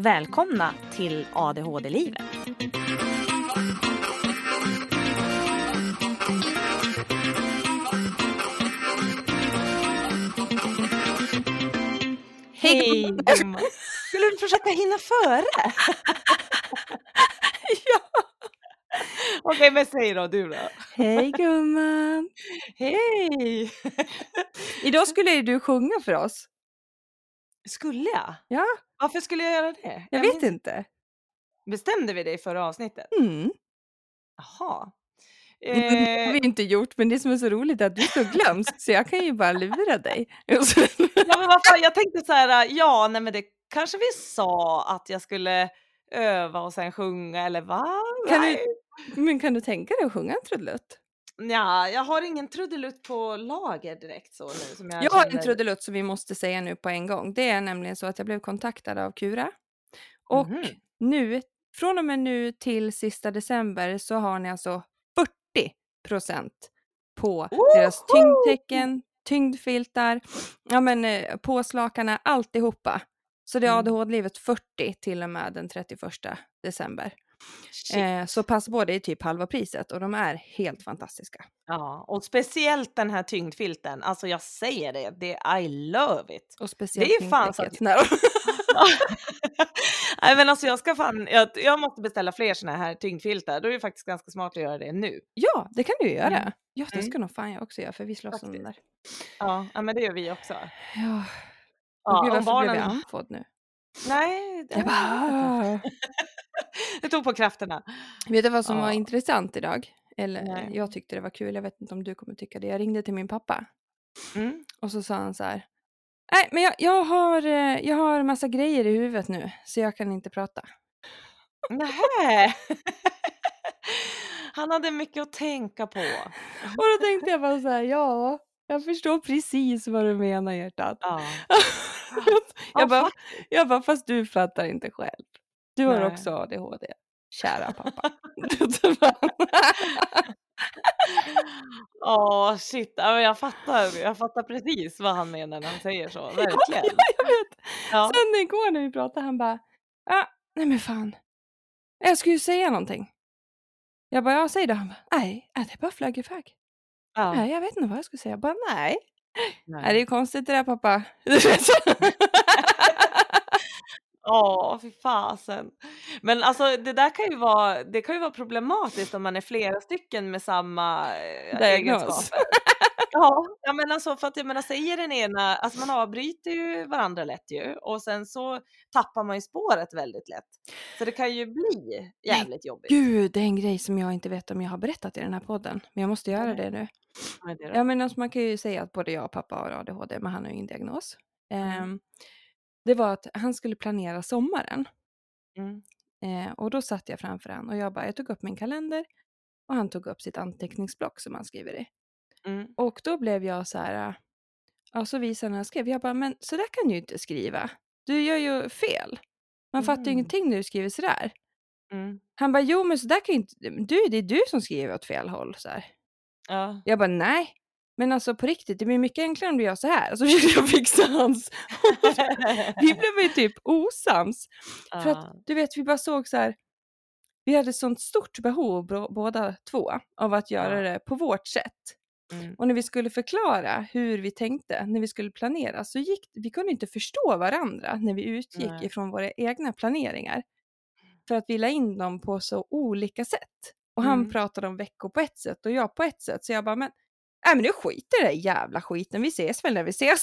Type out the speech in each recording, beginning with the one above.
Välkomna till ADHD-livet. Hej gumman. Skulle du försöka hinna före? Ja. Okej, men säg då du då. Hej gumman. Hej. Idag skulle ju du sjunga för oss. Skulle jag? Ja, Varför skulle jag göra det? jag vet inte. Bestämde vi det i förra avsnittet? Mm. Jaha. Det har vi inte gjort, men det som är så roligt är att du är så glömsk så jag kan ju bara lura dig. Ja, men vad fan, jag tänkte så här, ja, nej men det kanske vi sa att jag skulle öva och sen sjunga eller va? Kan du tänka dig att sjunga en trudelutt? Ja, jag har ingen trudelutt på lager direkt så nu som jag Jag har en känner. trudelutt som vi måste säga nu på en gång. Det är nämligen så att jag blev kontaktad av Kura. Och nu, från och med nu till sista december så har ni alltså 40% på deras tyngdtecken, tyngdfiltar, ja men påslakarna, alltihopa. Så det är ADHD-livet 40 till och med den 31 december. Så passa på, det är typ halva priset och de är helt fantastiska. Ja, och speciellt den här tyngdfilten. Alltså jag säger det I love it. Och speciellt det är fan så tyngdtäcket. Nej men alltså jag måste beställa fler såna här tyngdfiltar. Då är det faktiskt ganska smart att göra det nu. Ja, det kan du göra. Ja, det ska nog fan jag också göra för vi slåss om den där. Ja, men det gör vi också. Ja. Ja, Gud, varför blev jag andfådd nu? Nej, det tog på krafterna. Vet du vad som var intressant idag? Eller Nej. jag tyckte det var kul, jag vet inte om du kommer tycka det. Jag ringde till min pappa. Och så sa han så här: nej, men jag har massa grejer i huvudet nu så jag kan inte prata. Nej. Han hade mycket att tänka på. Och då tänkte jag bara så här: ja, jag förstår precis vad du menar, hjärtat. Ja. jag bara, fast du fattar inte själv. Du har Nej. också ADHD. Kära pappa. Shit. Jag fattar precis vad han menar när han säger så. Verkligen. Jag vet. Ja. Sen igår när vi pratade, han bara, nej men fan. Jag skulle ju säga någonting. Jag bara, ja, säg det. Han bara, nej, det bara flög iväg. Ja. Nej, jag vet inte vad jag skulle säga. Jag bara, nej. Det är ju konstigt det där, pappa. Fy fasen. Men alltså det där kan ju vara problematiskt om man är flera stycken med samma egenskaper. Ja, men alltså för att jag menar, säger den ena, alltså man avbryter ju varandra lätt ju och sen så tappar man ju spåret väldigt lätt. Så det kan ju bli jävligt jobbigt. Gud, det är en grej som jag inte vet om jag har berättat i den här podden, men jag måste göra det nu. Ja, men alltså man kan ju säga att både jag och pappa har ADHD, men han har ju ingen diagnos. Det var att han skulle planera sommaren. Och då satt jag framför han och jag tog upp min kalender och han tog upp sitt anteckningsblock som han skriver i. Och då blev jag så här, så visade han skrev, jag bara, men så där kan du ju inte skriva. Du gör ju fel. Man fattar ju ingenting när du skriver så där. Han bara, jo men så där kan ju inte, det är du som skriver åt fel håll så här. Ja. Jag bara, nej. Men alltså på riktigt, det blir mycket enklare om du gör så här. Och så försökte jag fixa hans. Vi blev ju typ osams. För att du vet, vi bara såg så här. Vi hade sånt stort behov båda två av att göra det på vårt sätt. Och när vi skulle förklara hur vi tänkte, när vi skulle planera, så vi kunde inte förstå varandra när vi utgick ifrån våra egna planeringar. För att vi la in dem på så olika sätt. Och han pratade om veckor på ett sätt och jag på ett sätt. Så jag bara, men nu skiter det där jävla skiten. Vi ses väl när vi ses.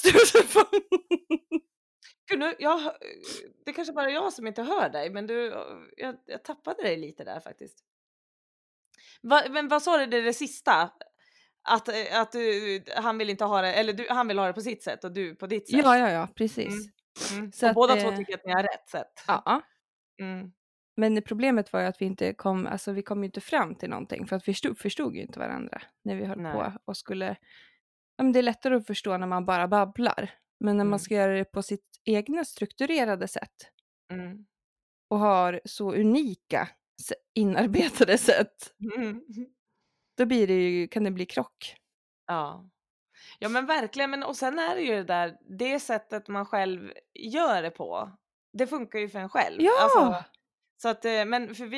Gud, det kanske bara jag som inte hör dig, men jag tappade dig lite där faktiskt. Men vad sa du det sista? Att han vill inte ha det, eller han vill ha det på sitt sätt och du på ditt sätt. Ja, precis. Så och båda två tycker att ni har rätt sätt. Ja. Men problemet var ju att vi kom ju inte fram till någonting för att vi förstod ju inte varandra när vi höll på och skulle. Ja, men det är lättare att förstå när man bara babblar, men när man ska göra det på sitt egna strukturerade sätt och har så unika inarbetade sätt, då kan det bli krock. Ja men verkligen, och sen är det ju det sättet man själv gör det på Det funkar ju för en själv. Alltså, Ja! så att, men för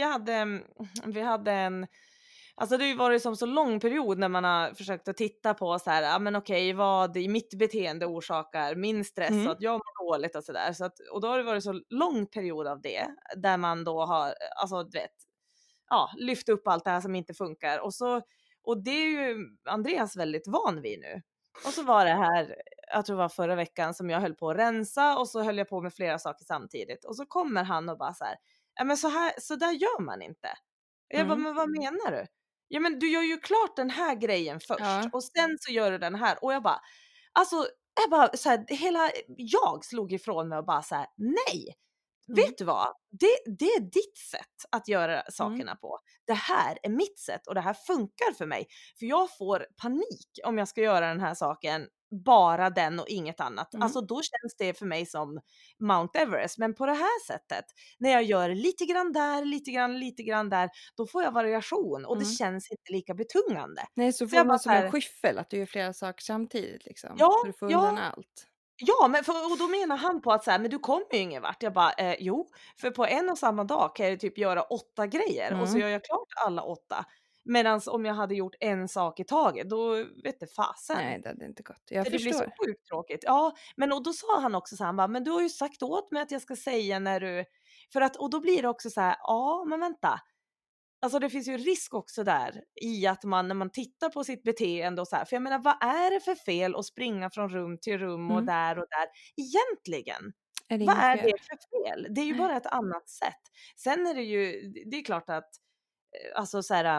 vi hade en alltså det har ju varit som så lång period när man har försökt att titta på så här, ja men okej, vad i mitt beteende orsakar min stress och Mm, att jag mår dåligt och så där. Så att, och då har det varit så lång period av det, där man då har, alltså du vet, ja, lyft upp allt det här som inte funkar. Och det är ju Andreas väldigt van vid nu. Och så var det här, jag tror det var förra veckan, som jag höll på att rensa och så höll jag på med flera saker samtidigt. Och så kommer han och bara så här, ja men så där gör man inte. Jag bara, mm, men vad menar du? Ja men du gör ju klart den här grejen först ja, och sen så gör du den här. Och alltså, jag bara så här, hela jag slog ifrån mig och bara så här, nej. mm, Vet du vad? Det är ditt sätt att göra mm, sakerna på. Det här är mitt sätt och det här funkar för mig. För jag får panik om jag ska göra den här saken, bara den och inget annat. mm, Alltså då känns det för mig som Mount Everest. Men på det här sättet, när jag gör lite grann där, lite grann där, då får jag variation och det mm. känns inte lika betungande. Nej, så Så får jag man bara så som en här, skyffel att du gör flera saker samtidigt liksom, ja, så du får undan ja. allt. Ja, men och då menar han på att så här, men du kommer ju ingen vart. Jag bara, jo, för på en och samma dag kan jag typ göra 8 grejer och så Mm. gör jag klart alla 8. Medans om jag hade gjort en sak i taget, då vette fasen. Nej, det hade inte gått. Jag För det blir så förstår. sjukt tråkigt. Ja, men och då sa han också så här, han bara, men du har ju sagt åt mig att jag ska säga när du, för att, och då blir det också så här, ja, men vänta. Alltså det finns ju risk också där i att man, när man tittar på sitt beteende och så här, för jag menar, vad är det för fel att springa från rum till rum och Mm. där egentligen? Är det Vad inget är fel? det för fel? Det är ju Nej. bara ett annat sätt. Sen är det ju, det är klart att, alltså så här,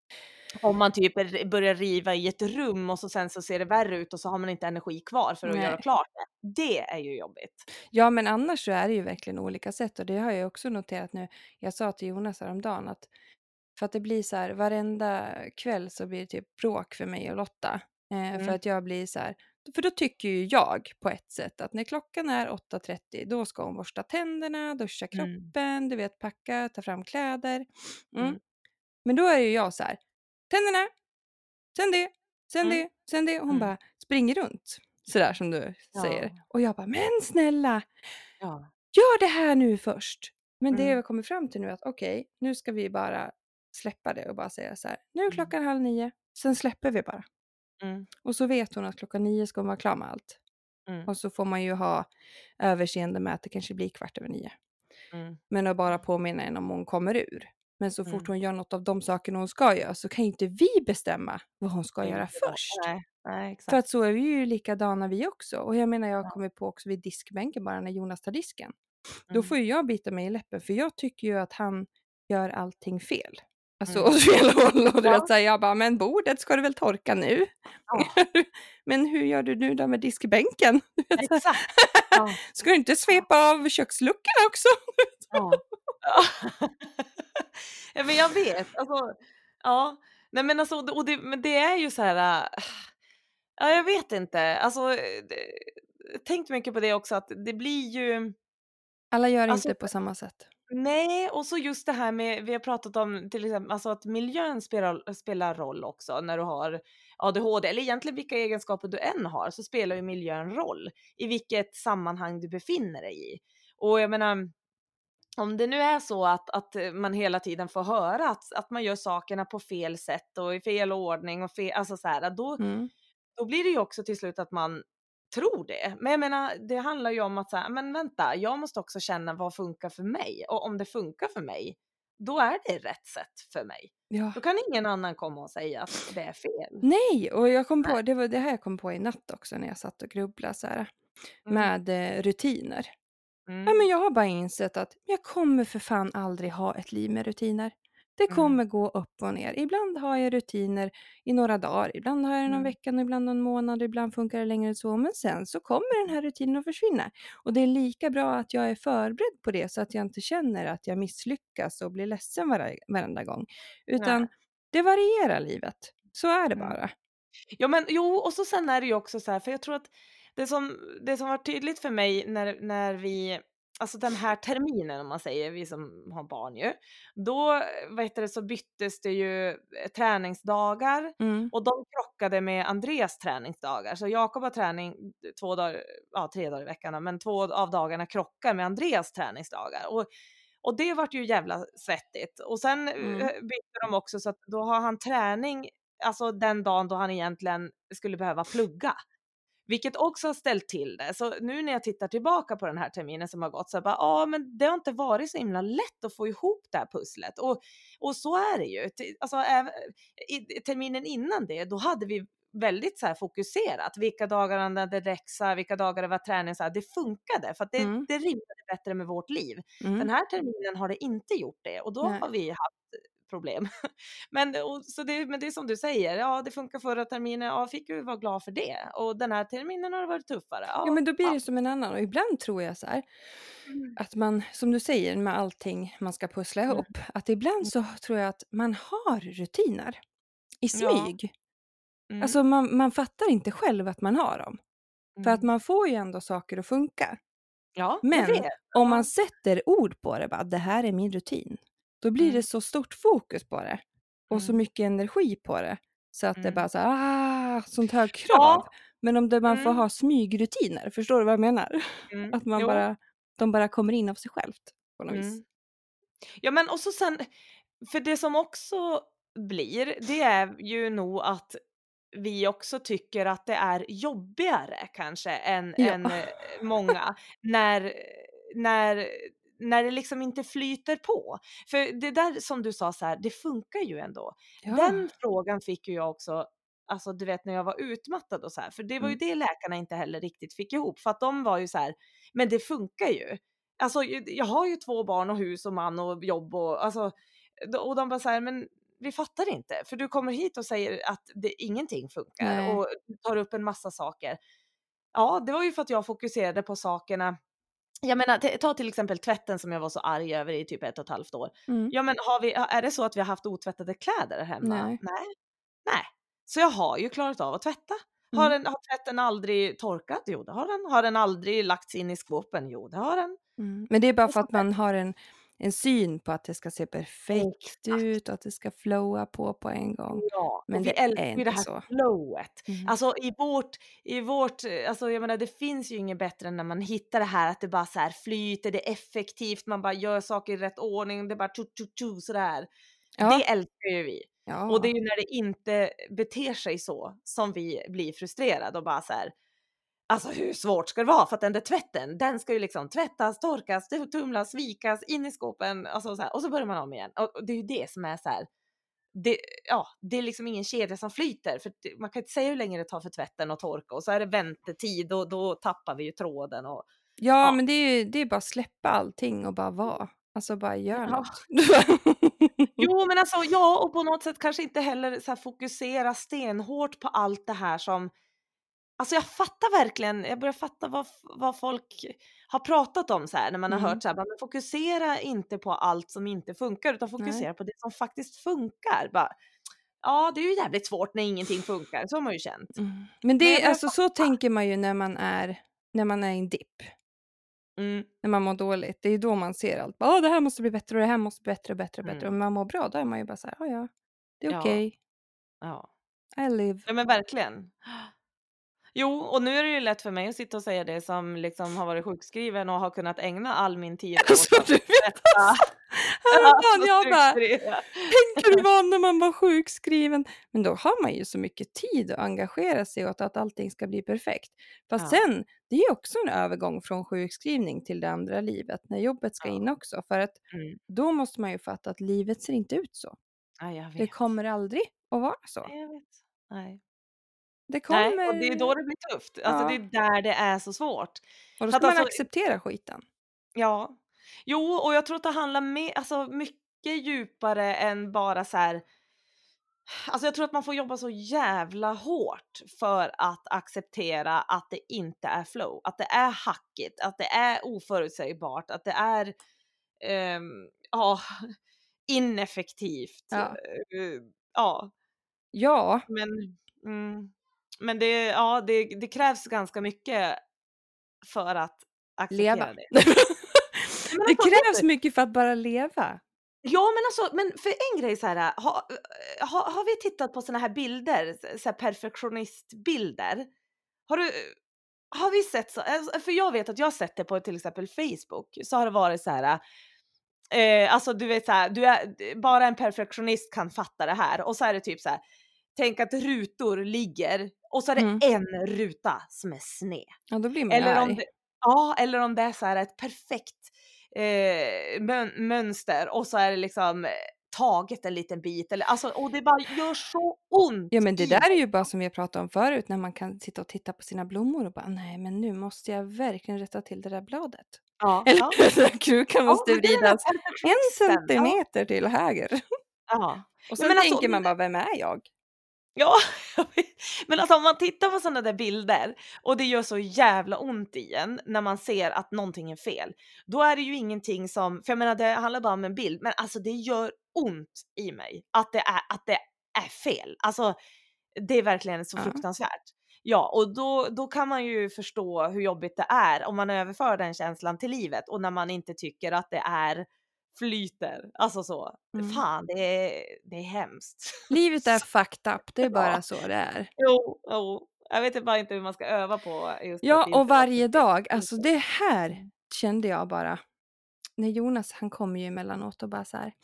om man typ börjar riva i ett rum och så sen så ser det värre ut och så har man inte energi kvar för att göra Nej. klart det. Det är ju jobbigt. Ja, men annars så är det ju verkligen olika sätt och det har jag också noterat nu. Jag sa till Jonas häromdagen att för att det blir så här varenda kväll så blir det typ bråk för mig och Lotta. För Mm, att jag blir så här, för då tycker ju jag på ett sätt att när klockan är 8:30 då ska hon borsta tänderna, duscha mm, kroppen, du vet packa, ta fram kläder. Mm. mm, Men då är ju jag så här, tänderna, sen det, sen mm, det, sen det. Hon mm. bara springer runt. Sådär som du säger. Ja, Och jag bara, men snälla, ja. gör det här nu först. Men det Mm, jag kommer fram till nu är att okej, nu ska vi bara släppa det och bara säga så här. Nu är mm, klockan 8:30. Sen släpper vi bara. mm, Och så vet hon att klockan 9 ska hon vara klar med allt. mm, Och så får man ju ha överseende med att det kanske blir 8:15. mm, Men att bara påminna en om hon kommer ur. Men så fort mm. hon gör något av de sakerna hon ska göra så kan ju inte vi bestämma vad hon ska göra Inte då. först. Nej, nej För att exakt. så är vi ju likadana vi också. Och jag menar, jag har Ja, kommit på också vid diskbänken bara när Jonas tar disken. Då mm, får ju jag bita mig i läppen för jag tycker ju att han gör allting fel. Alltså mm. åt fel håll och du vet Ja, så här, jag bara, men bordet ska du väl torka nu? ja, Men hur gör du nu då med diskbänken? Du vet, så här, exakt. Ja, ska du inte ja, svepa av köksluckorna också? ja. Ja. Ja, men jag vet, alltså, ja. Nej men alltså, och det, men det är ju så här, ja jag vet inte, alltså, tänkt mycket på det också att det blir ju, Alla gör alltså inte på samma sätt. nej, och så just det här med, vi har pratat om till exempel, alltså att miljön spelar roll också när du har ADHD, eller egentligen vilka egenskaper du än har, så spelar ju miljön roll i vilket sammanhang du befinner dig i. Och jag menar, om det nu är så att man hela tiden får höra att man gör sakerna på fel sätt och i fel ordning och fel, alltså så här, Mm. då blir det ju också till slut att man tror det. Men jag menar, det handlar ju om att säga, men vänta, jag måste också känna vad funkar för mig. Och om det funkar för mig, då är det rätt sätt för mig. Ja. Då kan ingen annan komma och säga att det är fel. Nej, och jag kom Nej. på, det var det här jag kom på i natt också när jag satt och grubblade så här, Mm, med rutiner. Ja, mm, men jag har bara insett att jag kommer för fan aldrig ha ett liv med rutiner. Det mm, kommer gå upp och ner. Ibland har jag rutiner i några dagar, ibland har jag det någon mm, vecka, ibland någon månad, ibland funkar det längre än så. Men sen så kommer den här rutinen att försvinna. Och det är lika bra att jag är förberedd på det så att jag inte känner att jag misslyckas och blir ledsen varenda gång. nej, Utan det varierar livet. Så är det mm. bara. Ja men jo, och så sen är det ju också så här, för jag tror att det som var tydligt för mig när vi alltså den här terminen om man säger, vi som har barn ju, då vad heter det, så byttes det ju träningsdagar Mm. och de krockade med Andreas träningsdagar. Så Jakob har träning 2 dagar, ja 3 dagar i veckan då, men 2 av dagarna krockar med Andreas träningsdagar. Och det vart ju jävla svettigt. Och sen Mm. bytte de också så att då har han träning, alltså den dagen då han egentligen skulle behöva plugga. Vilket också har ställt till det. Så nu när jag tittar tillbaka på den här terminen som har gått så bara, ja men det har inte varit så himla lätt att få ihop det här pusslet. Och så är det ju. Alltså i terminen innan det, då hade vi väldigt så här fokuserat. Vilka dagar han hade läxa, vilka dagar det var träning, så här, det funkade för att Mm. det rimmade bättre med vårt liv. Mm. Den här terminen har det inte gjort det och då Nej. har vi haft problem. Men det är som du säger, ja det funkar förra terminen, ja fick vi vara glad för det. Och den här terminen har det varit tuffare. Ja, Ja, men då blir ja. det som en annan. Och ibland tror jag så här, Mm. att man, som du säger, med allting man ska pussla Mm. ihop, att ibland så tror jag att man har rutiner i Ja. smyg. Mm. Alltså man fattar inte själv att man har dem. För att Mm. man får ju ändå saker att funka. Ja, jag Men vet. om man Ja. sätter ord på det, bara, det här är min rutin, då blir det Mm. så stort fokus på det. Och så Mm. mycket energi på det. Så att det Mm. bara så här, sånt hög krav. Ja. Men om man får Mm. ha smygrutiner, förstår du vad jag menar? Mm. Att man Jo. de bara kommer in av sig självt på något vis. Mm. Ja men och så sen, för det som också blir, det är ju nog att vi också tycker att det är jobbigare kanske än Ja. många när när när det liksom inte flyter på. För det där som du sa så här, det funkar ju ändå. Ja. Den frågan fick ju jag också, alltså du vet när jag var utmattad och så här, för det var ju Mm. det läkarna inte heller riktigt fick ihop, för att de var ju så här, men det funkar ju. Alltså jag har ju 2 barn och hus och man och jobb och alltså, och de bara så här, men vi fattar inte, för du kommer hit och säger att ingenting funkar Nej. och tar upp en massa saker. Ja, det var ju för att jag fokuserade på sakerna. Jag menar, ta till exempel tvätten som jag var så arg över i typ 1,5 år. Mm. Ja, men är det så att vi har haft otvättade kläder hemma? Nej. Nej. Nej. Så jag har ju klarat av att tvätta. Mm. Har tvätten aldrig torkat? Jo, det har den. Har den aldrig lagts in i skåpen? Jo, det har den. Mm. Men det är bara Och för sånt att där. man har en syn på att det ska se perfekt Exakt. ut och att det ska flowa på en gång. Ja, Men och vi det är älskar ju det inte här så. flowet. Mm. Alltså i vårt, alltså jag menar det finns ju inget bättre än när man hittar det här att det bara så här flyter, det är effektivt, man bara gör saker i rätt ordning, det bara tju sådär. Ja. Det älskar ju vi. Och det är Ja. ju när det inte beter sig så som vi blir frustrerade och bara så här, alltså hur svårt ska det vara? För att den där tvätten, den ska ju liksom tvättas, torkas, tumlas, vikas, in i skåpen, alltså så här, och så börjar man om igen. Och det är ju det som är så här, det, ja, det är liksom ingen kedja som flyter, för man kan inte säga hur länge det tar för tvätten att torka och så är det väntetid och då tappar vi ju tråden och Ja, ja. men det är bara att släppa allting och bara vara. Alltså bara gör Ja. något. Jo, men alltså ja, och på något sätt kanske inte heller så här fokusera stenhårt på allt det här som, alltså jag fattar verkligen, jag börjar fatta vad folk har pratat om så här när man har Mm. hört så här, men fokusera inte på allt som inte funkar utan Nej. fokusera på det som faktiskt funkar. Bara, ja, det är ju jävligt svårt när ingenting funkar, så har man ju känt. Mm. Men Men jag det, börjar alltså så fatta. tänker man ju när man är i en dipp. Mm, När man mår dåligt. Det är då man ser allt. Det här måste bli bättre och det här måste bli bättre och bättre och bättre. Och mm, när man mår bra, då är man ju bara så här, ja, det är ja, okej. ja. I live. Ja, men verkligen. Jo, och nu är det ju lätt för mig att sitta och säga det som liksom har varit sjukskriven och har kunnat ägna all min tid åt Alltså att du vet, berätta. häromdagen Alltså jag bara, sjukskriven. tänk hur det var när man var sjukskriven. Men då har man ju så mycket tid att engagera sig åt att allting ska bli perfekt. Fast Ja, sen, det är ju också en övergång från sjukskrivning till det andra livet. När jobbet ska ja. in också. För att Mm. då måste man ju fatta att livet ser inte ut så. Ja, jag Det vet. kommer aldrig att vara så. Nej, jag vet. Nej. Det Nej, och kommer, det är då det blir tufft. Alltså det är ja. där det är så svårt. Och då För ska att man alltså, acceptera skiten. ja. Jo, och jag tror att det handlar alltså mycket djupare än bara så här. Alltså jag tror att man får jobba så jävla hårt för att acceptera att det inte är flow, att det är hackigt, att det är oförutsägbart, att det är ja, ineffektivt. Ja. Ja, Ja. men, mm, men det, det krävs ganska mycket för att Leva. acceptera det. men Det alltså, vet krävs du, mycket för att bara leva. ja, men alltså, men för en grej så här, har vi tittat på såna här bilder, så här perfektionistbilder? Har du har vi sett så, alltså, för jag vet att jag har sett det på till exempel Facebook, så har det varit så här, alltså du vet så här, bara en perfektionist kan fatta det här, och så är det typ så här, tänk att rutor ligger och så är Mm. det en ruta som är sned. Ja, då blir man ju Eller om arg. det, ja, eller om det är så här ett perfekt mönster och så är det liksom taget en liten bit, eller alltså, och det bara gör så ont Ja, men det i där är mig. ju bara som vi pratade om förut, när man kan sitta och titta på sina blommor och bara, nej, men nu måste jag verkligen rätta till det där bladet. Ja, Eller ja. den där krukan Ja, måste men det är den där vridas 1 perfektionisten. Ja, centimeter till höger. ja. Och Ja, sen men alltså, tänker man bara, vem är jag? ja, men alltså om man tittar på sådana där bilder och det gör så jävla ont i en när man ser att någonting är fel, då är det ju ingenting som, för jag menar det handlar bara om en bild, men alltså det gör ont i mig att det är fel. Alltså det är verkligen så Ja. fruktansvärt. Ja, och då kan man ju förstå hur jobbigt det är om man överför den känslan till livet och när man inte tycker att det är flyter. Alltså så. Mm. Fan, det är hemskt. Livet är fucked up, det är bara Ja. så det är. Jo. Jag vet bara inte hur man ska öva på just att Ja, inte och låta varje det dag, alltså slita. det här kände jag bara, när Jonas, han kommer ju emellanåt och bara så här,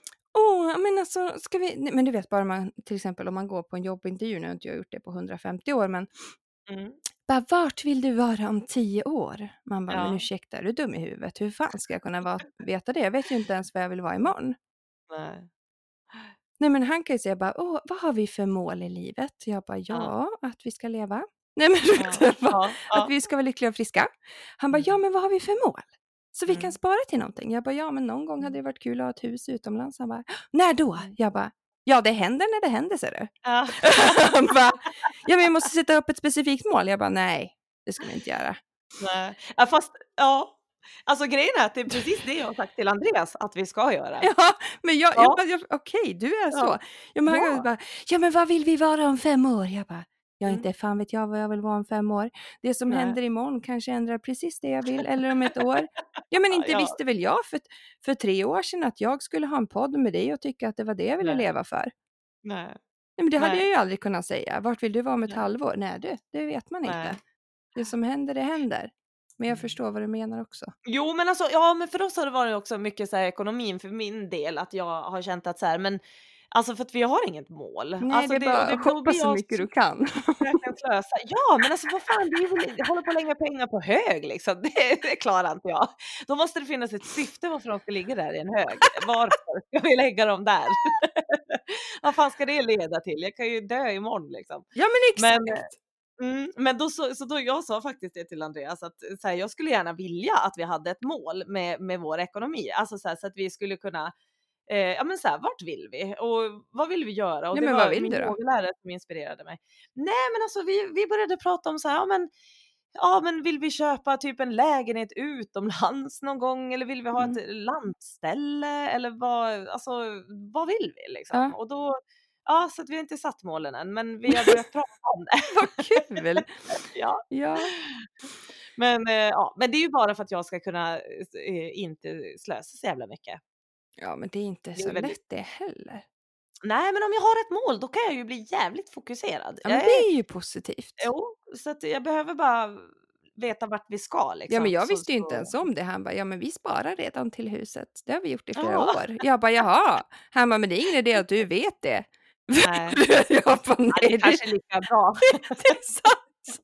men alltså ska vi, nej, men du vet bara man, till exempel om man går på en jobbintervju, nu har inte jag gjort det på 150 år, men Mm. bara, vart vill du vara om 10 år? Man bara, men Ja. ursäkta, är du dum i huvudet? Hur fan ska jag kunna veta det? Jag vet ju inte ens vad jag vill vara imorgon. Nej. Nej, men han kan ju säga bara, vad har vi för mål i livet? Jag bara, Ja. ja, att vi ska leva. Nej, men Ja. att Ja. vi ska vara lyckliga och friska. Han bara, ja, men vad har vi för mål? Så vi kan Mm. spara till någonting. Jag bara, ja, men någon gång hade det varit kul att ha ett hus utomlands. Han bara, när då? Mm. Jag bara, ja, det händer när det händer, ser du. Ja. Han bara, ja, men jag måste sätta upp ett specifikt mål. Jag bara, nej, det ska vi inte göra. Nej. Ja, fast ja. Alltså grejen är att det är precis det jag har sagt till Andreas att vi ska göra. Ja, men Ja. okej, du är så. Ja. Ja, men han Ja. bara, ja, men vad vill vi vara om 5 år? Jag bara, ja, Mm. inte fan vet jag vad jag vill vara om 5 år. Det som Nej. händer imorgon kanske ändrar precis det jag vill, eller om ett år. Ja, men inte Ja. visste väl jag för 3 år sedan att jag skulle ha en podd med dig och tycka att det var det jag ville Nej. leva för. Nej. Nej, men det hade Nej. jag ju aldrig kunnat säga. Vart vill du vara om ett Nej. halvår? Nej, det vet man Nej. inte. Det som händer, det händer. Men jag Mm. förstår vad du menar också. Jo, men alltså, ja, men för oss har det varit också mycket så här ekonomin för min del, att jag har känt att så här, men alltså för att vi har inget mål. Nej, Alltså det är bara då shoppa blir så jag mycket du kan. verkligen slösa. Ja, men alltså vad fan, det är väl hålla på att lägga pengar på hög liksom. Det klarar inte jag. Då måste det finnas ett syfte varför de ska ligga där i en hög. Varför ska vi lägga dem där? Vad fan ska det leda till? Jag kan ju dö imorgon liksom. Ja, men Men exakt. men då jag sa faktiskt det till Andreas att så här, jag skulle gärna vilja att vi hade ett mål med vår ekonomi. Alltså så att vi skulle kunna, ja men så här, vart vill vi och vad vill vi göra? Och Ja, det men vad var vill min du då? yogalärare som inspirerade mig. Nej, men alltså vi började prata om så här, ja men vill vi köpa typ en lägenhet utomlands någon gång, eller vill vi ha Mm. ett landställe, eller vad vill vi liksom? Ja. Och då, ja, så att vi har inte satt målen än, men vi har börjat prata om det. Vad kul! Ja. Ja. Men det är ju bara för att jag ska kunna inte slösa så jävla mycket. Ja, men det är inte Det så är väldigt, lätt det heller. nej, men om jag har ett mål då kan jag ju bli jävligt fokuserad. Ja, men det är ju positivt. Jo, så att jag behöver bara veta vart vi ska Ja, men liksom. jag Så, visste ju inte ens om det. Han bara, ja, men vi sparar redan till huset. Det har vi gjort i flera ja, år. Jag bara, jaha. Han bara, men det är ingen idé att du vet det. nej. Jag bara, Ja, nej, det kanske är lika bra. det är sant.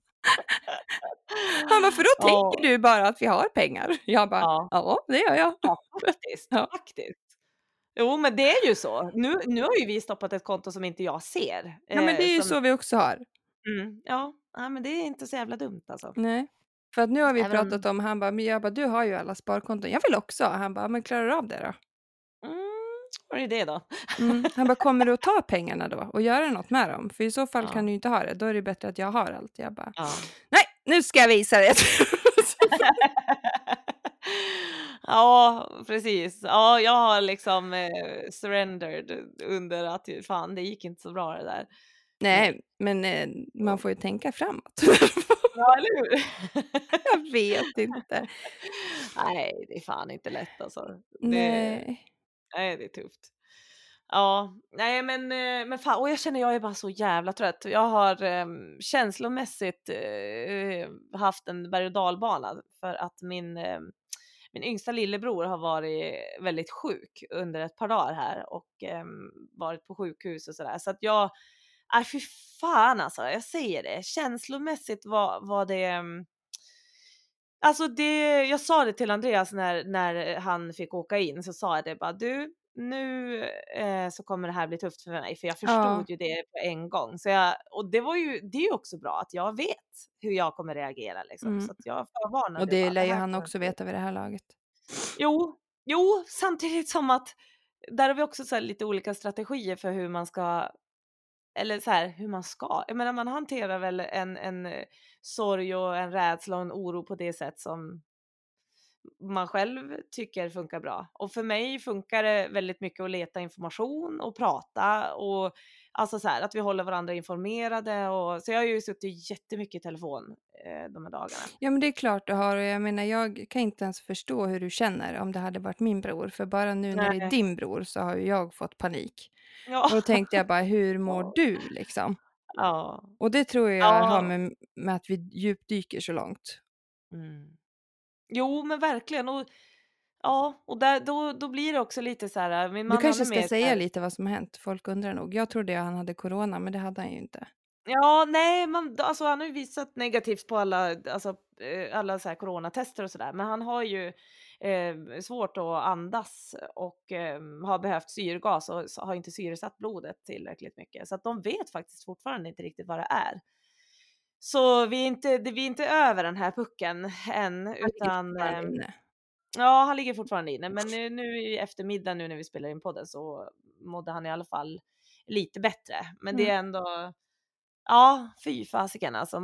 Han bara, för då Ja, tänker du bara att vi har pengar. Jag bara, ja, ja, det gör jag. ja, faktiskt, Ja. faktiskt. Jo, men det är ju så. Nu har ju vi stoppat ett konto som inte jag ser. Ja, men det är ju Som, så vi också har. ja, nej, men det är inte så jävla dumt alltså. Nej. För att nu har vi Även, pratat om, han bara, men jag bara, du har ju alla sparkonton. Jag vill också. Han bara, men klarar du av det då? vad är det då? Han bara, kommer du att ta pengarna då och göra något med dem? För i så fall Ja. kan du ju inte ha det. Då är det bättre att jag har allt. Jag bara, Ja. nej, nu ska jag visa det. Ja, precis. Ja, jag har liksom surrendered under att fan, det gick inte så bra det där. Nej, men man får ju tänka framåt. Ja, eller hur? Jag vet inte. Nej, det är fan inte lätt alltså. Nej. Nej, det är tufft. Ja, nej men fan och jag känner jag är bara så jävla trött. Jag har, känslomässigt, haft en berg och dalbana för att min yngsta lillebror har varit väldigt sjuk under ett par dagar här och, varit på sjukhus och sådär. Så att jag fy fan alltså, jag säger det. Känslomässigt var det, alltså jag sa det till Andreas när han fick åka in, så sa jag det bara: "Du, nu, så kommer det här bli tufft för mig." För jag Ja. förstod ju det på en gång. Och det är ju också bra att jag vet hur jag kommer reagera liksom. Mm. Så att jag Och förvarnade ju det bara: "Det lär ju här han kommer också bli." veta vid det här laget. Jo, samtidigt som att där har vi också så här lite olika strategier för hur man ska eller så här, hur man ska. Jag menar man hanterar väl en sorg och en rädsla och en oro på det sätt som man själv tycker funkar bra. Och för mig funkar det väldigt mycket att leta information och prata och alltså så här att vi håller varandra informerade och så jag har ju suttit jättemycket i telefon, de här dagarna. Ja, men det är klart du har och jag menar jag kan inte ens förstå hur du känner om det hade varit min bror, för bara nu när det är Nej. din bror så har ju jag fått panik. Ja. Och då tänkte jag bara, hur mår Ja. du liksom? Ja. Och det tror jag har Ja. med att vi djupdyker så långt. Mm. Jo, men verkligen och ja, och där då blir det också lite så här, min Du man han kanske är ska mer så säga här. lite vad som har hänt, folk undrar nog. Jag trodde han hade corona, men det hade han ju inte. Ja, nej, alltså han har ju visat negativt på alla så här coronatester och sådär, men han har ju, svårt att andas och, har behövt syrgas och har inte syresatt blodet tillräckligt mycket. Så att de vet faktiskt fortfarande inte riktigt vad det är. Så vi är inte över den här pucken än, Han ligger utan, fortfarande inne. ja, han ligger fortfarande inne, men nu i eftermiddag nu när vi spelar in podden så mådde han i alla fall lite bättre. Men det Mm. är ändå ja, fy fasiken alltså.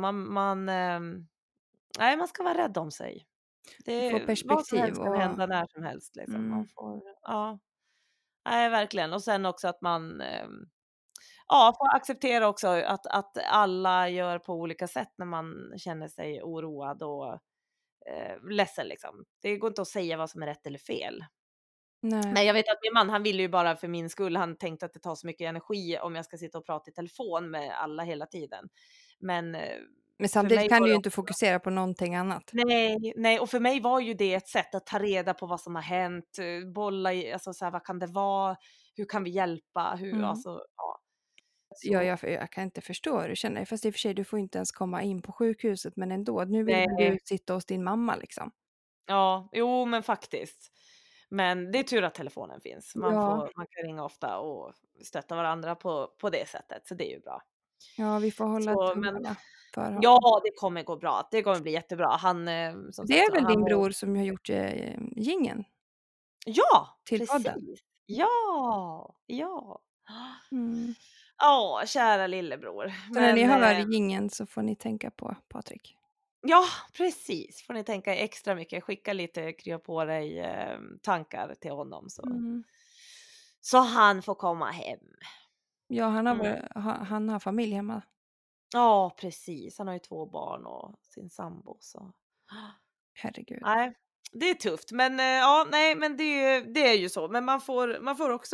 Nej, man ska vara rädd om sig. Du får Vad som perspektiv helst kan och hända när som helst liksom. Man mm. får ja, nej verkligen. Och sen också att man, ja, får acceptera också att alla gör på olika sätt när man känner sig oroad och, ledsen liksom. Det går inte att säga vad som är rätt eller fel. Nej. Men jag vet att min man, han vill ju bara för min skull, han tänkte att det tar så mycket energi om jag ska sitta och prata i telefon med alla hela tiden. Men, Men för mig samtidigt kan var du det ju inte också fokusera på någonting annat. nej, och för mig var ju det ett sätt att ta reda på vad som har hänt, bolla i alltså så här, vad kan det vara? Hur kan vi hjälpa? Mm. Alltså, ja, Ja, så jag kan inte förstå hur du känner. Fast i och för sig, du får inte ens komma in på sjukhuset, men ändå. Nu vill väl du nej, sitta hos din mamma liksom? ja, jo men faktiskt. Men det är tur att telefonen finns. Ja, Man kan ringa ofta och stötta varandra på det sättet, så det är ju bra. ja, vi får hålla Så men tummarna för honom. ja, det kommer gå bra. Det kommer bli jättebra. Han, som Det sagt är så väl han din mår bror som har gjort, jingeln ja, till podden? precis. Ja, ja. Mm. Ja, kära lillebror. Så när ni Men, hör jingeln så får ni tänka på Patrik. ja, precis. Får ni tänka extra mycket. Skicka lite krya på dig, tankar till honom Mm. så han får komma hem. Ja, Mm. han har familj hemma. Ja, precis. Han har ju 2 barn och sin sambo så. Herregud. Nej, det är tufft, men, ja, nej, men det är ju så. Men man får också,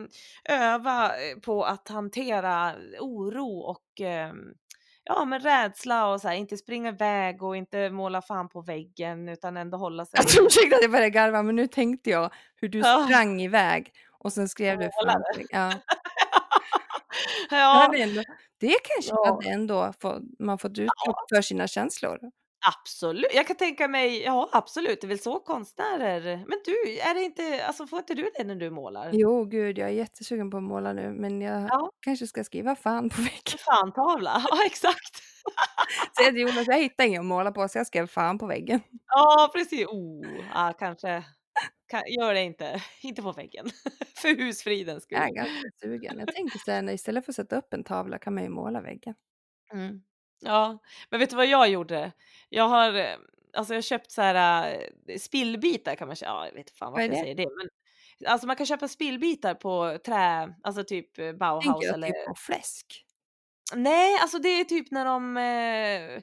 öva, på att hantera oro och, ja, men rädsla och så här, inte springa iväg och inte måla fan på väggen utan ändå hålla Alltså sig ursäkta att jag började garva, men nu tänkte jag hur du ja, sprang iväg och sen skrev du fan målare. ja. Det Ja, hade ändå det kanske ja, hade ändå man fått utlopp ja, för sina känslor. absolut. Jag kan tänka mig ja, absolut, det är väl så konstnärer men du, är det inte alltså, får inte du det när du målar? Jo, gud, jag är jättesugen på att måla nu, men jag Ja, kanske ska skriva fan på en väggen. fantavla. Ja, exakt. Säga till Jonas, jag hittar inget att måla på, så jag skrev fan på väggen. Ja, precis. Ja, kanske gör det inte. Inte på väggen. För husfridens Jag är skull. ganska sugen. Jag tänker sen istället för att sätta upp en tavla kan man ju måla väggen. Mm. Ja, men vet du vad jag gjorde? Jag har, alltså jag har köpt så här, spillbitar kan man säga. Ja, jag vet inte fan Vad är varför jag det? säger det, men alltså man kan köpa spillbitar på alltså typ Tänker Bauhaus jag eller typ på fläsk. nej, alltså det är typ när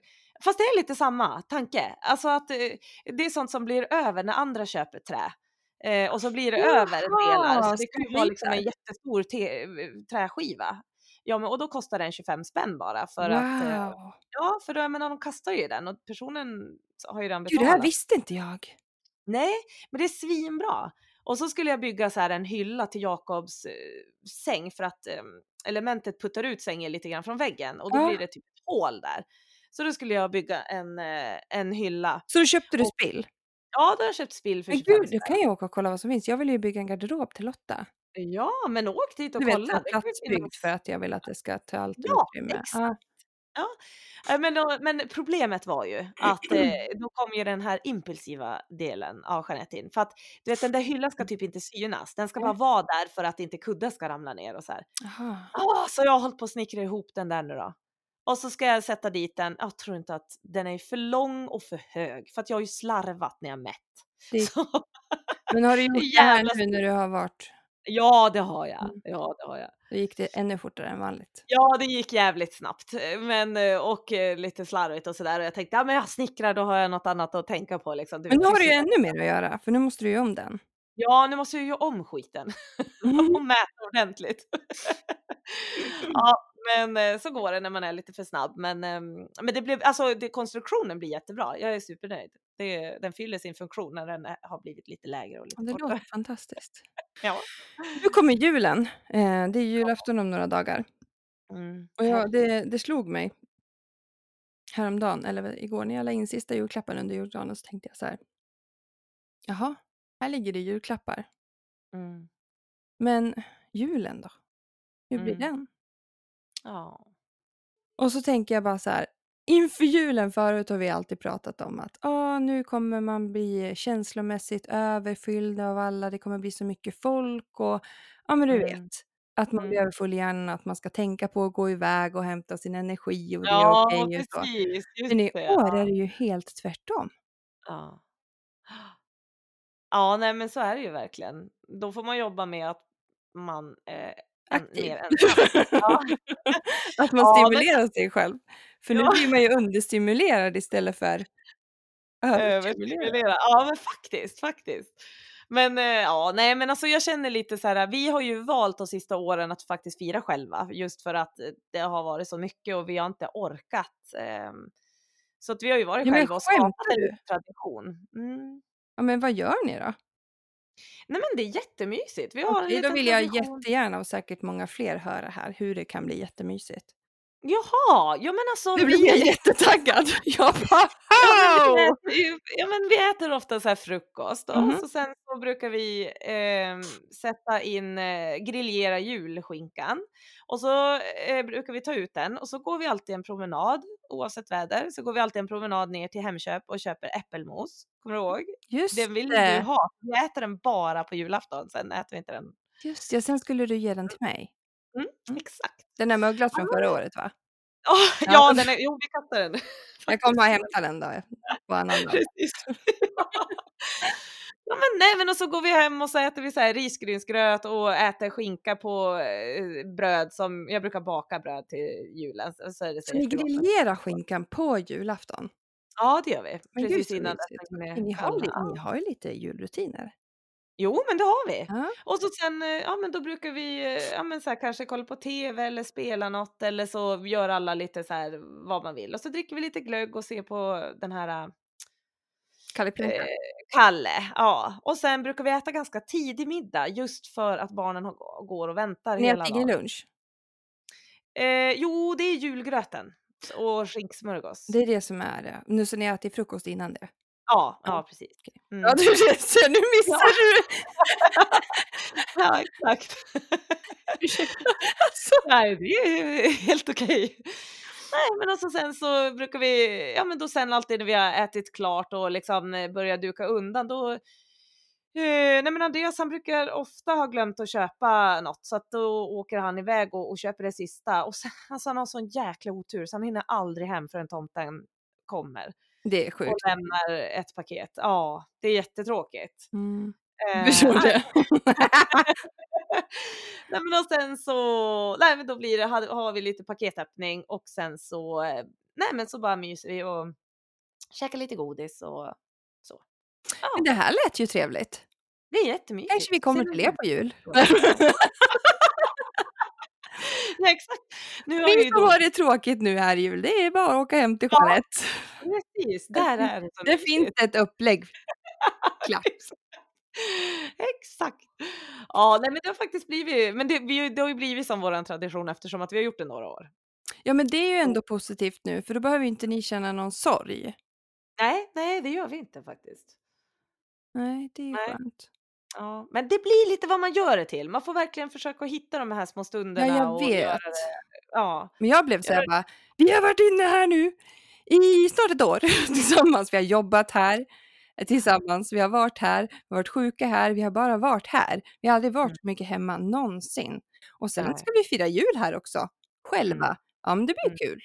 Fast det är lite samma tanke. Alltså att det är sånt som blir över när andra köper trä. Och så blir det över delar. Så Jaha, det kan små ju vara liksom en bitar. jättestor träskiva. Ja, men och då kostar den 25 spänn bara för att Wow! ja, för då, jag menar, de kastar ju den och personen har ju redan Gud, det här betalat. visste inte jag. Nej, men det är svinbra. Och så skulle jag bygga så här en hylla till Jakobs säng för att elementet puttar ut sängen lite grann från väggen och då Ja, blir det typ ett hål där. Så då skulle jag bygga en hylla. så då köpte du Och spill? ja, då har jag köpt spill för Men 25 gud, då kan spänn. jag åka och kolla vad som finns. Jag vill ju bygga en garderob till Lotta. Ja, men åk dit och Du vet, så kolla. här Det kan ju platsbyggd för finnas. att jag vill att det ska ta allt Ja, utrymme. exakt. Ja. Ja, men problemet var ju att då kom ju den här impulsiva delen av Jeanette in. För att du vet, den där hyllan ska typ inte synas. Den ska bara vara där för att inte kuddar ska ramla ner och så här. Jaha. Så jag har hållit på att snickra ihop den där nu då. Och så ska jag sätta dit den. Jag tror inte att den är för lång och för hög. För att jag har ju slarvat när jag mätt. Det Så Men har du det gjort är det här jävla nu när du har varit ja, det har jag. mm, Ja, det har jag. då gick det ännu fortare än vanligt? Ja, det gick jävligt snabbt, men och lite slarvigt och sådär och jag tänkte, ja men jag snickrar, då har jag något annat att tänka på liksom, du Men vet nu har du ju sysselsättning. ännu mer att göra, för nu måste du göra om den. Ja, nu måste jag ju om skiten Mm. och mäta ordentligt. Ja, men så går det när man är lite för snabb, men det blev, alltså konstruktionen blir jättebra. Jag är supernöjd. Den fyller sin funktion när den har blivit lite lägre och Ja, lite det kortare. låter fantastiskt. Ja. Nu kommer julen. Det är julafton om några dagar. Och Herregud. det slog mig häromdagen, eller igår, när jag la in sista julklappen under julgranen, så tänkte jag så här: "Jaha, här ligger det julklappar. Mm. Men julen då? Hur blir Mm. den?" Ja. Och så tänker jag bara så här, inför julen förut har vi alltid pratat om att nu kommer man bli känslomässigt överfylld av alla, det kommer bli så mycket folk och ja, men du vet, Mm. att man blir Mm. överfull i hjärnan, att man ska tänka på att gå iväg och hämta sin energi och det är Ja, okej och så. precis. Men Just i det. år är det ju helt tvärtom. Ja. Ja, nej men så är det ju verkligen. Då får man jobba med att man är Aktiv. mer ensam. Ja. Att man Ja, men stimulerar sig själv. För nu ja, blir man ju understimulerad istället för överstimulerad. överstimulera. Ja, men faktiskt. Men ja, nej men alltså jag känner lite så här, vi har ju valt de sista åren att faktiskt fira själva just för att det har varit så mycket och vi har inte orkat. Så att vi har ju varit Ja, men själva och skapat skämtar en du? liten tradition. Mm. Ja, men vad gör ni då? Nej men det är jättemysigt. Vi har en Okej, då liten vill jag tradition. jättegärna och säkert många fler höra här hur det kan bli jättemysigt. Jaha, ja men alltså Nu blev jag jättetaggad. Jag bara ja men wow! vi äter ofta så här frukost och Mhm. så sen så brukar vi sätta in griljera julskinkan och så brukar vi ta ut den och så går vi alltid en promenad oavsett väder, så går vi alltid en promenad ner till Hemköp och köper äppelmos. Kommer du ihåg? Just Den vill ju du det. ha. Vi äter den bara på julafton, sen äter vi inte den. Just det, sen skulle du ge den till mig. Mm, Mm. exakt. Den där möglat från förra året, va? Ja, Ja, den är, jo vi kastar den. jag kommer Faktiskt. att hämta den då på annandag. Precis. Ja men nej men och så går vi hem och så äter vi så här risgrynsgröt och äter skinka på bröd som jag brukar baka bröd till julen så är det så Så ni jättegott. grillerar skinkan på julafton? Ja det gör vi, Men gud precis så innan mysigt. den Men är kallna. ni har ju lite julrutiner. Jo men det har vi. Ja. Och så sen ja men då brukar vi ja men så här, kanske kolla på TV eller spela något eller så gör alla lite så här vad man vill och så dricker vi lite glögg och ser på den här Kalle Klunta. Eh, Kalle, ja. Och sen brukar vi äta ganska tidig middag just för att barnen går och väntar Ni hela äter ingen dagen. lunch? Jo, det är julgröten och skinksmörgås. Det är det som är det. Nu så ni äter frukost innan det? Ja, Ja. ja precis. Okej. Mm. Ja, du ser, nu Ja. missar du! Ja, exakt. Ursäkta, alltså. Nej, det är helt okej. Nej, men och så sen så brukar vi, ja men då sen alltid när vi har ätit klart och liksom börjar duka undan då nej men Andreas han brukar ofta ha glömt att köpa något så att då åker han iväg och köper det sista och sen, alltså han har sån jäkla otur så han hinner aldrig hem förrän tomten kommer Det är och sjukt. lämnar ett paket. Ja, det är jättetråkigt. Mm. Jag förstår Nej. det. Nej men och sen så, nej men då blir det, har vi lite paketöppning och sen så nej men så bara myser vi och käkar lite godis och så. Ja. Men det här lät ju trevligt. Det är jättemysigt. Kanske vi kommer till er på jul. Ja, exakt. Nu har Vi vi som har det tråkigt nu här i jul, det är bara att åka hem till Jeanette. Precis, där är det så det finns ett upplägg. Klart. Exakt. Ja, nej men det har faktiskt blivit, men det har ju blivit som våran tradition eftersom att vi har gjort det några år. Ja, men det är ju ändå positivt nu, för då behöver inte ni känna någon sorg. Nej, det gör vi inte faktiskt. Nej, det är ju skönt. Ja, men det blir lite vad man gör det till. Man får verkligen försöka hitta de här små stunderna. Ja, jag och vet. göra det. Ja. Men jag blev så här bara, vi har varit inne här nu i snart ett år tillsammans. Vi har jobbat här tillsammans, vi har varit här, vi har varit sjuka här, vi har bara varit här. Vi har aldrig varit så mycket hemma någonsin. Och sen ska vi fira jul här också, själva. Ja, men det blir kul.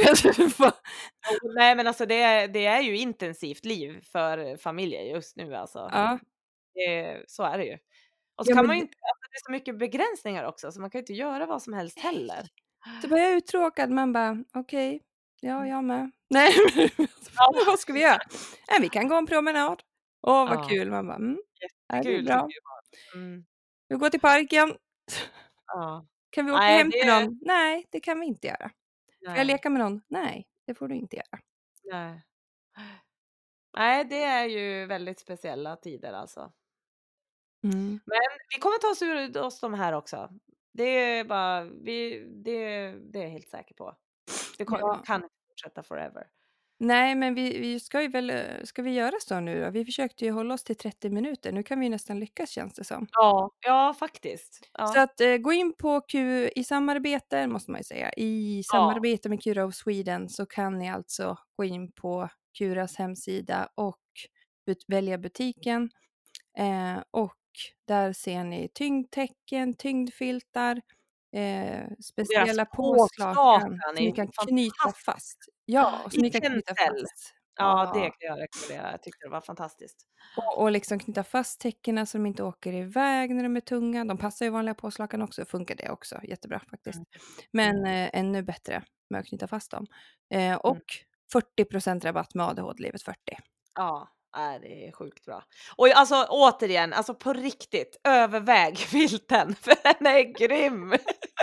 Nej, men alltså det är ju intensivt liv för familjer just nu alltså. Ja. Så är det ju. Och så kan man ju inte, alltså det är så mycket begränsningar också, så man kan ju inte göra vad som helst heller. Så blir jag uttråkad, man bara okej, ja jag med. Nej, vad ska vi göra? Nej, vi kan gå en promenad. Åh, vad kul. Man bara, det är bra. Vi går till parken. Kan vi åka hem till någon? Nej, det kan vi inte göra. Får jag leka med någon? Nej, det får du inte göra. Nej, det är ju väldigt speciella tider alltså. Men vi kommer ta oss ur oss de här också. Det är bara, det är jag helt säker på. Det kan inte fortsätta forever. Nej, men vi ska ju ska vi göra så nu då? Vi försökte ju hålla oss till 30 minuter. Nu kan vi nästan lyckas, känns det som. Ja, faktiskt. Ja. Så att gå in på i samarbete, måste man ju säga. I samarbete med Cura of Sweden så kan ni alltså gå in på Curas hemsida och välja butiken. Och där ser ni tyngdtäcken, tyngdfiltar, speciella påslakan som ni kan knyta fast. Ja, som ni kan knyta fast. Ja, det kan jag rekommendera. Jag tyckte det var fantastiskt. Och liksom knyta fast täckena så de inte åker iväg när de är tunga. De passar ju vanliga påslakan också, funkar det också. Jättebra faktiskt. Men ännu bättre med att knyta fast dem. Och 40% rabatt med ADHD-livet 40. Ja, det är sjukt bra. Och alltså återigen, alltså på riktigt, överväg filten, för den är grym.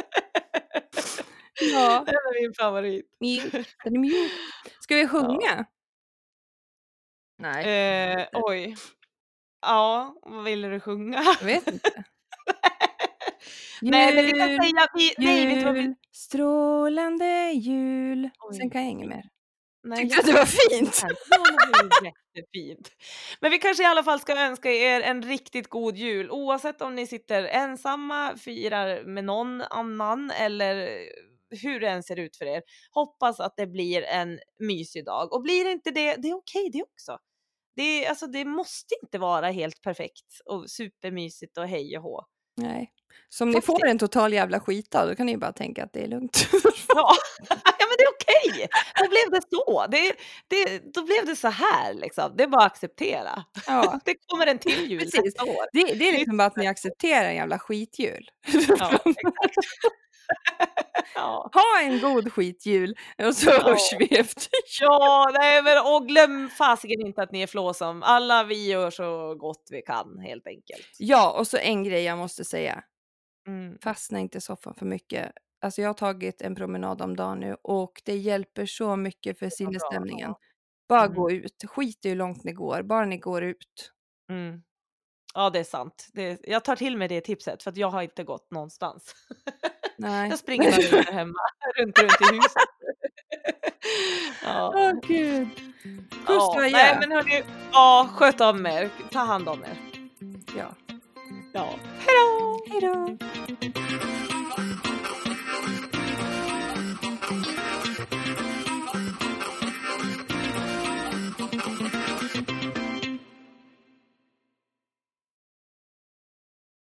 Ja. Den är min favorit. Den är mjuk. Ska vi sjunga? Nej. Oj. Ja, vad ville du sjunga? Jag vet inte. Nej, men vi kan säga jul, strålande jul. Sen kan jag inget mer. Nej, tyckte att det var fint. Jättefint. Men vi kanske i alla fall ska önska er en riktigt god jul. Oavsett om ni sitter ensamma, firar med någon annan eller hur det än ser ut för er. Hoppas att det blir en mysig dag. Och blir det inte det, det är okej det också. Det måste inte vara helt perfekt och supermysigt och hej och hå. Nej. Så om ni får en total jävla skita, då kan ni bara tänka att det är lugnt. Ja, men det är okej. Då blev det så. Då blev det så här liksom. Det är bara att acceptera. Ja. Det kommer en till jul nästa år. Det är liksom bara att ni accepterar en jävla skitjul. Ja, exakt. Ja. Ha en god skitjul och så hörs vi efter. Ja, nej, men och glöm fasiken inte att ni är flåsom. Alla vi gör så gott vi kan helt enkelt. Ja, och så en grej jag måste säga. Fastna inte i soffan för mycket. Alltså jag har tagit en promenad om dagen nu och det hjälper så mycket för sinnesstämningen. Bara gå ut. Skit i hur långt ni går. Bara ni går ut. Ja, det är sant. Jag tar till mig det tipset för att jag har inte gått någonstans. Nej. Jag springer bara runt hemma. Runt i huset. Ja. Åh gud. Puss vad nej, men hörni, sköt om er. Ta hand om er. Ja. Ja. Hej då! Hej då!